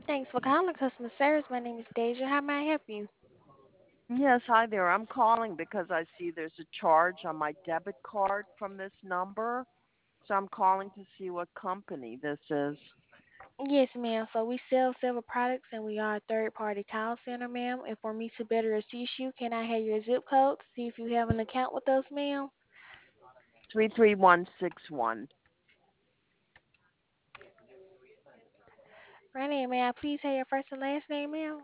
Thanks for calling customer service. My name is Deja. How may I help you? Yes, hi there. I'm calling because I see there's a charge on my debit card from this number. So I'm calling to see what company this is. Yes, ma'am. So we sell several products and we are a third party call center, ma'am. And for me to better assist you, can I have your zip code to see if you have an account with us, ma'am? 33161. Right, and may I please have your first and last name, ma'am?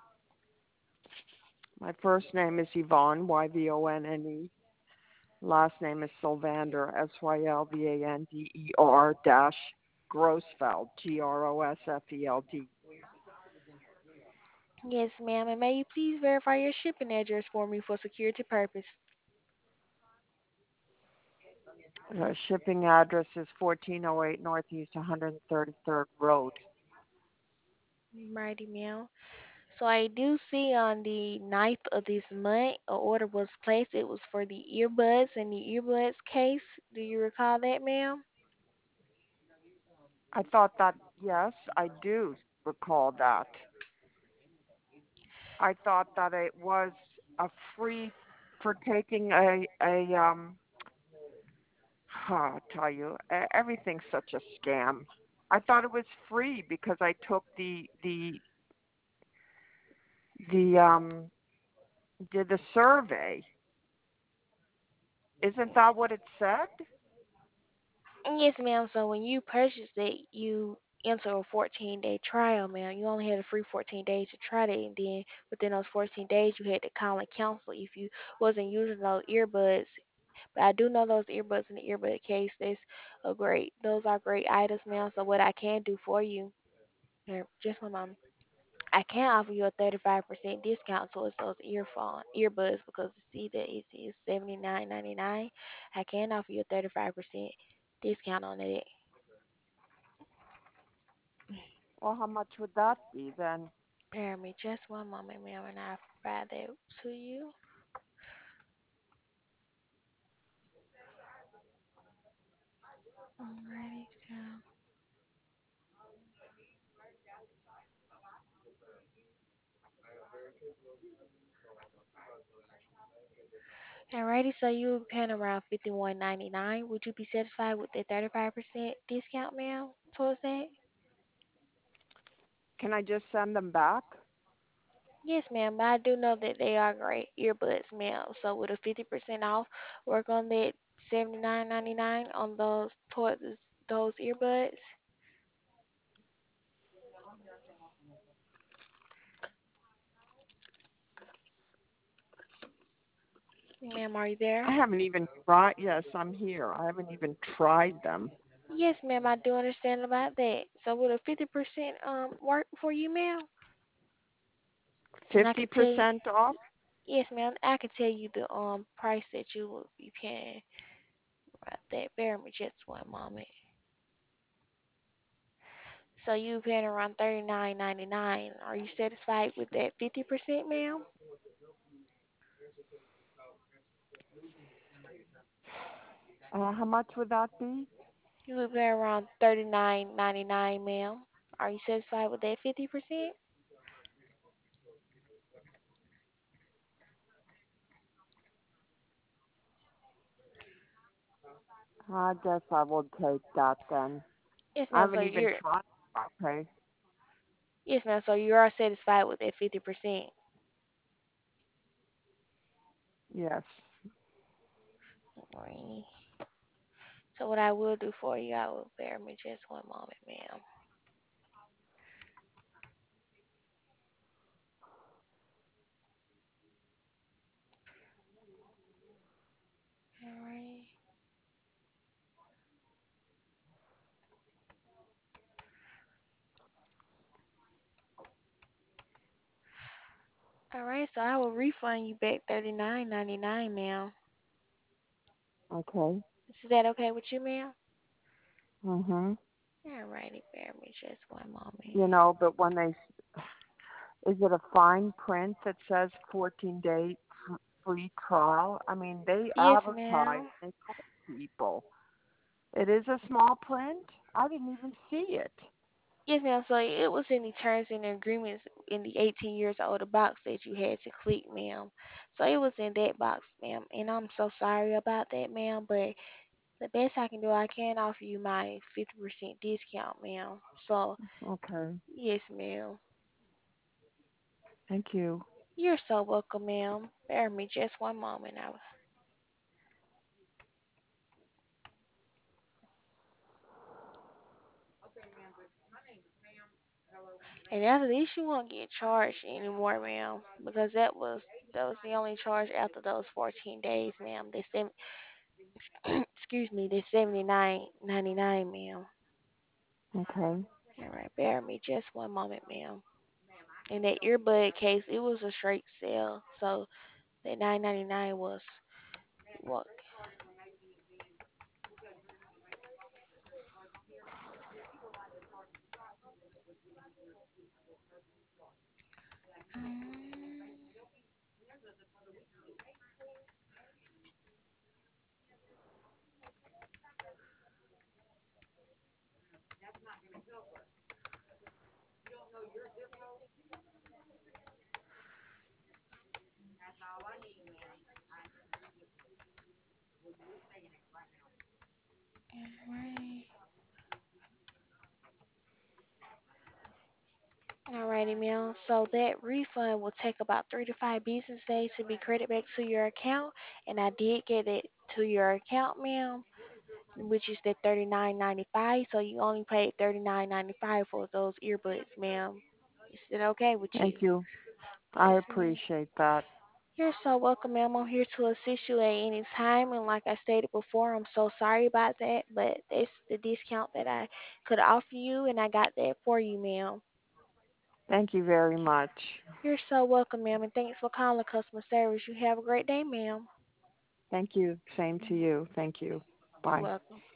My first name is Yvonne, Yvonne. Last name is Sylvander, Sylvander dash Grossfeld, Grosfeld. Yes, ma'am. And may you please verify your shipping address for me for security purpose? Shipping address is 1408 Northeast 133rd Road. Righty, ma'am. So I do see on the 9th of this month, an order was placed. It was for the earbuds and the earbuds case. Do you recall that, ma'am? I thought that, yes, I do recall that. I thought that it was a free for taking I'll tell you, everything's such a scam. I thought it was free because I took the did the survey. Isn't that what it said? Yes, ma'am. So when you purchase it, you enter a 14-day trial, ma'am. You only had a free 14 days to try it, and then within those 14 days, you had to call and cancel if you wasn't using those earbuds. But I do know those earbuds in the earbud case. Those are great items, ma'am. So what I can do for you, here, just one moment. I can offer you a 35% discount towards those earbuds because you see that it is 79.99. I can offer you a 35% discount on it. Well, how much would that be then? Bear me just one moment, ma'am, and I'll provide that to you. Alrighty, so. Alrighty, so you're paying around 51.99. Would you be satisfied with the 35% discount, ma'am, towards that? Can I just send them back? Yes, ma'am, but I do know that they are great earbuds, ma'am. So with a 50% off, work on that 79.99 on those earbuds. Ma'am, are you there? I haven't even tried. Yes, I'm here. I haven't even tried them. Yes, ma'am, I do understand about that. So with a 50% work for you, ma'am? And I could tell you, 50% off? yes, ma'am, I could tell you the price that you will be paying right there. Bear me just one moment. So you paying around 39.99. Are you satisfied with that 50%, ma'am? How much would that be? You would pay around 39.99, ma'am. Are you satisfied with that 50%? I guess I will take that then. Yes, I ma'am. haven't even tried. Okay. Yes, ma'am. So you are satisfied with that 50%. Yes. Alright. So what I will do for you, I will bear me just one moment, ma'am. Alright. Alright, so I will refund you back 39.99, ma'am. Okay. Is that okay with you, ma'am? Mhm. Alrighty, bear me just one moment. But when is it a fine print that says 14-day free trial? I mean, they Yes, advertise, ma'am. they tell people. It is a small print. I didn't even see it. Yes, ma'am. So it was in the terms and agreements in the 18 years older box that you had to click, ma'am. So it was in that box, ma'am. And I'm so sorry about that, ma'am. But the best I can do, I can offer you my 50% discount, ma'am. So Okay. yes, ma'am. Thank you. You're so welcome, ma'am. Bear me just one moment. And after this, you won't get charged anymore, ma'am, because that was the only charge after those 14 days, ma'am. Excuse me, they 79.99, ma'am. Okay. All right, bear me just one moment, ma'am. And that earbud case, it was a straight sale, so that 9.99 was what? Alright. Alrighty, ma'am. So that refund will take about 3 to 5 business days to be credited back to your account, and I did get it to your account, ma'am, which is the 39.95. So you only paid 39.95 for those earbuds, ma'am. Is it okay with Thank you? you. I Yes, ma'am. appreciate that. You're so welcome, ma'am. I'm here to assist you at any time, and like I stated before, I'm so sorry about that, but that's the discount that I could offer you, and I got that for you, ma'am. Thank you very much. You're so welcome, ma'am, and thanks for calling customer service. You have a great day, ma'am. Thank you. Same to you. Thank you. You're Bye. welcome.